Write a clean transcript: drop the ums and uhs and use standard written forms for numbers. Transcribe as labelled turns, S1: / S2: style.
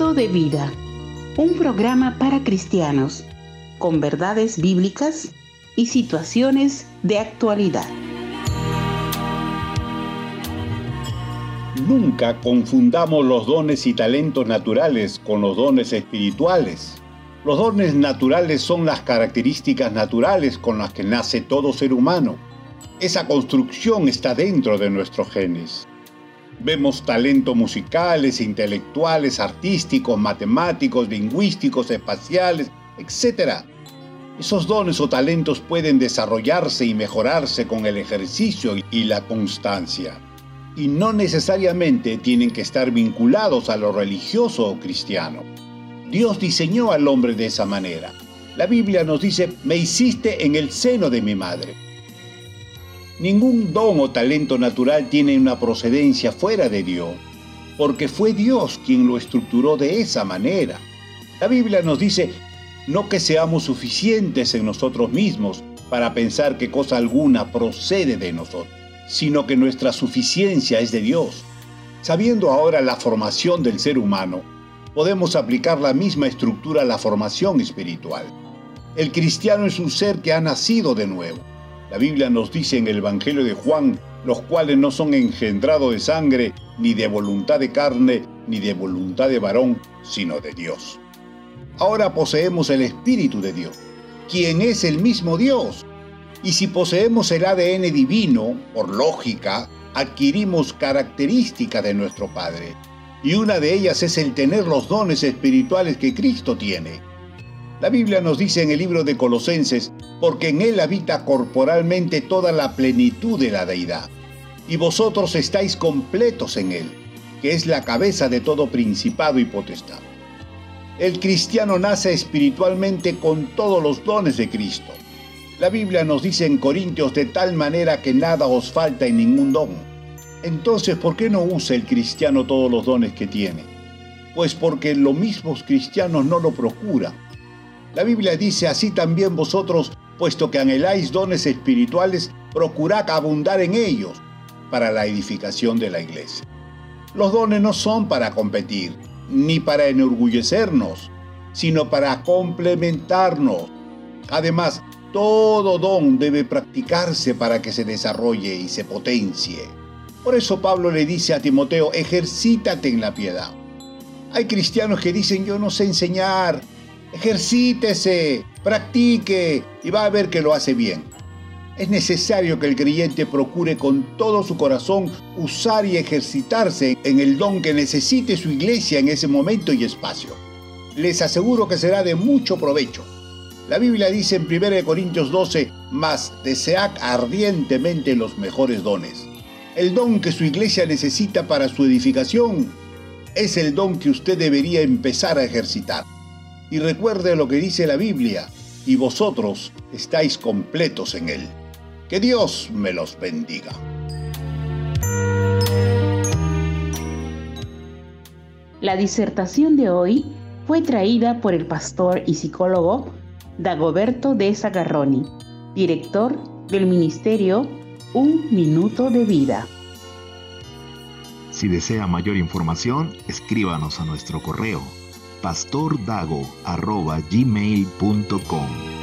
S1: Minuto de Vida, un programa para cristianos, con verdades bíblicas y situaciones de actualidad.
S2: Nunca confundamos los dones y talentos naturales con los dones espirituales. Los dones naturales son las características naturales con las que nace todo ser humano. Esa construcción está dentro de nuestros genes. Vemos talentos musicales, intelectuales, artísticos, matemáticos, lingüísticos, espaciales, etc. Esos dones o talentos pueden desarrollarse y mejorarse con el ejercicio y la constancia. Y no necesariamente tienen que estar vinculados a lo religioso o cristiano. Dios diseñó al hombre de esa manera. La Biblia nos dice: me hiciste en el seno de mi madre. Ningún don o talento natural tiene una procedencia fuera de Dios, porque fue Dios quien lo estructuró de esa manera. La Biblia nos dice no que seamos suficientes en nosotros mismos para pensar que cosa alguna procede de nosotros, sino que nuestra suficiencia es de Dios. Sabiendo ahora la formación del ser humano, podemos aplicar la misma estructura a la formación espiritual. El cristiano es un ser que ha nacido de nuevo. La Biblia nos dice en el Evangelio de Juan, los cuales no son engendrados de sangre, ni de voluntad de carne, ni de voluntad de varón, sino de Dios. Ahora poseemos el Espíritu de Dios, quien es el mismo Dios. Y si poseemos el ADN divino, por lógica, adquirimos características de nuestro Padre. Y una de ellas es el tener los dones espirituales que Cristo tiene. La Biblia nos dice en el libro de Colosenses: porque en Él habita corporalmente toda la plenitud de la deidad, y vosotros estáis completos en Él, que es la cabeza de todo principado y potestad. El cristiano nace espiritualmente con todos los dones de Cristo. La Biblia nos dice en Corintios: de tal manera que nada os falta en ningún don. Entonces, ¿por qué no usa el cristiano todos los dones que tiene? Pues porque los mismos cristianos no lo procuran. La Biblia dice: así también vosotros, puesto que anheláis dones espirituales, procurad abundar en ellos, para la edificación de la iglesia. Los dones no son para competir, ni para enorgullecernos, sino para complementarnos. Además, todo don debe practicarse para que se desarrolle y se potencie. Por eso Pablo le dice a Timoteo: ejercítate en la piedad. Hay cristianos que dicen: yo no sé enseñar. Ejercítese, practique y va a ver que lo hace bien. Es necesario que el creyente procure con todo su corazón usar y ejercitarse en el don que necesite su iglesia en ese momento y espacio. Les aseguro que será de mucho provecho. La Biblia dice en 1 Corintios 12: mas desead ardientemente los mejores dones. El don que su iglesia necesita para su edificación es el don que usted debería empezar a ejercitar. Y recuerde lo que dice la Biblia: y vosotros estáis completos en Él. Que Dios me los bendiga.
S1: La disertación de hoy fue traída por el pastor y psicólogo Dagoberto de Zagarroni, director del ministerio Un Minuto de Vida.
S3: Si desea mayor información, escríbanos a nuestro correo pastordago@gmail.com.